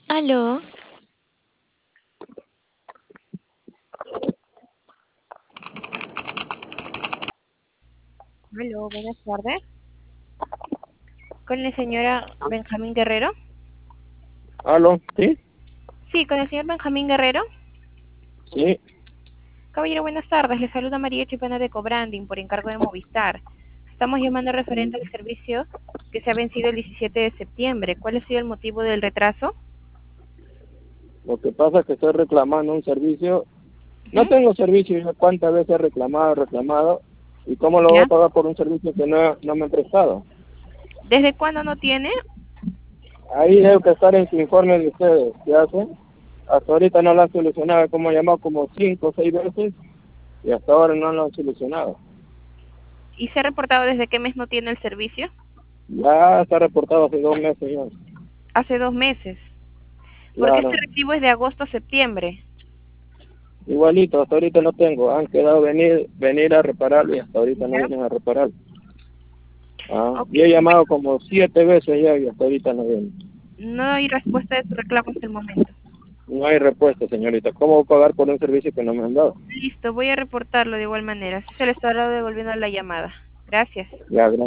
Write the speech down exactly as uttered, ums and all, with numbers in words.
Aló. Aló, buenas tardes. Con la señora Benjamín Guerrero. ¿Aló? ¿Sí? Sí, con el señor Benjamín Guerrero. Sí. Caballero, buenas tardes. Le saluda María Chipana de Cobranding por encargo de Movistar. Estamos llamando referente al servicio que se ha vencido el diecisiete de septiembre. ¿Cuál ha sido el motivo del retraso? Lo que pasa es que estoy reclamando un servicio. No Ujú. tengo servicio. Yo cuántas veces he reclamado, reclamado. ¿Y cómo lo voy a ¿Ya? pagar por un servicio que no, no me han prestado? ¿Desde cuándo no tiene? Ahí debe que estar en su informe de ustedes. ¿Qué hacen? Hasta ahorita no lo han solucionado. Como he llamado como cinco o seis veces y hasta ahora no lo han solucionado. ¿Y se ha reportado desde qué mes no tiene el servicio? Ya está reportado hace dos meses ya. Hace dos meses. Porque este Claro. recibo es de agosto a septiembre. Igualito, hasta ahorita no tengo. Han quedado venir venir a repararlo y hasta ahorita no ¿Ya? vienen a repararlo. Ah, Ok. yo he llamado como siete veces ya y hasta ahorita no vienen. No hay respuesta de su reclamo hasta el momento. No hay respuesta, señorita. ¿Cómo voy a pagar por un servicio que no me han dado? Listo, voy a reportarlo de igual manera. Así se le estará devolviendo la llamada. Gracias. Ya,